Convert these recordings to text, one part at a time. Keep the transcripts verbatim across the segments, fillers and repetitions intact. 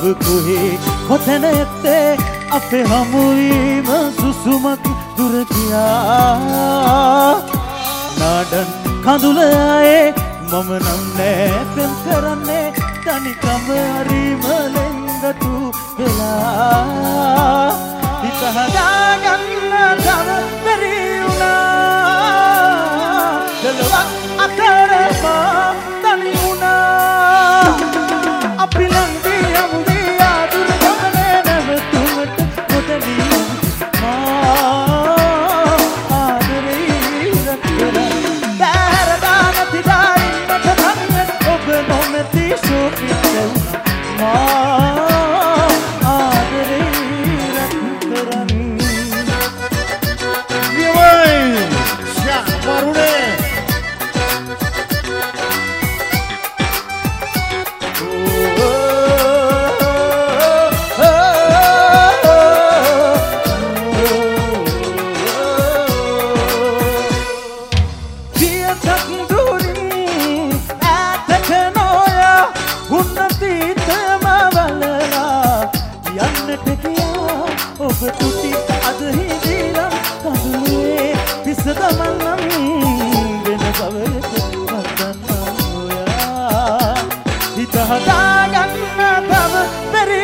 ඔබ කොහේ කොතැන ඇත්තේ අපේ හමුවීම සුසුමක් දුර ගියා නාඩන් කඳුල ආයේ මම නම් නෑ පෙම් කරන්නේ තනිකම හරිම ලෙන්ගතු වෙලා හිත හදාගන්න තව බැරි වුණා දෙලොවක් අතර මා තනි වුණා අපි ළඟදී යමුදී ආදුර ගමනේ නැවතුමට මොතනින් මා ආදරේ රැකලා බැරදා නැති දායින්නට තනියෙන් ඔබ නොමැති ශෝකිත මා ආදරේ රැකරන් විවයි ශා වරුණේ තුටි අද හිදීලා කඳුලේ පිසදමන්නම් වෙන බවලක මතන්නම් ඔයා හිත හදාගන්න තව බැරි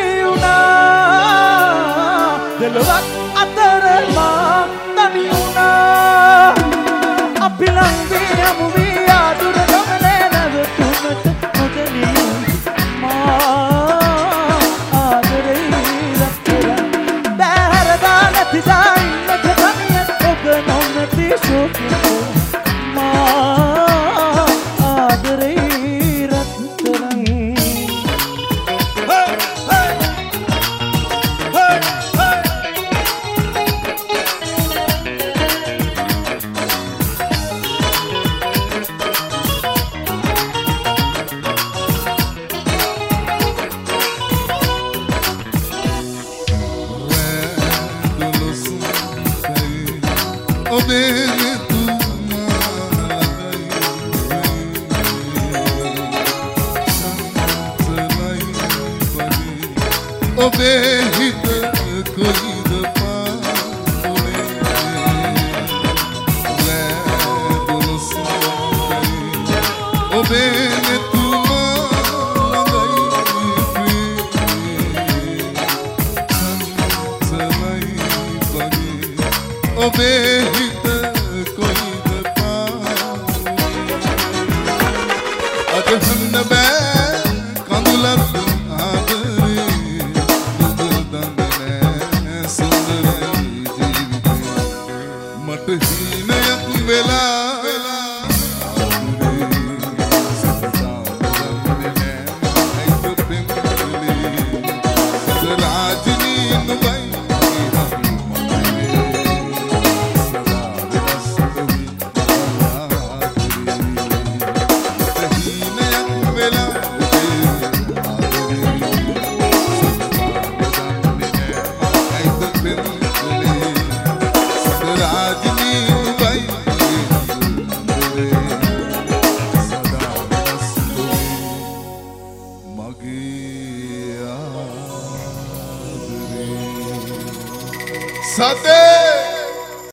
වුණා දෙලොවක් අතර මා තනි වුණා අපි ළඟදී යමු වී ආදුර ගමනේ නැවතුමට මොකනින් මා තිසයින්නට තනියෙන් ඔබ නොමැති ශෝකිත මා ආදරේ රත්තරන් Obe hita koid paune le dulce obe ne tu lagai free samai bagi obe hita koid paune adhan ba kandula Sate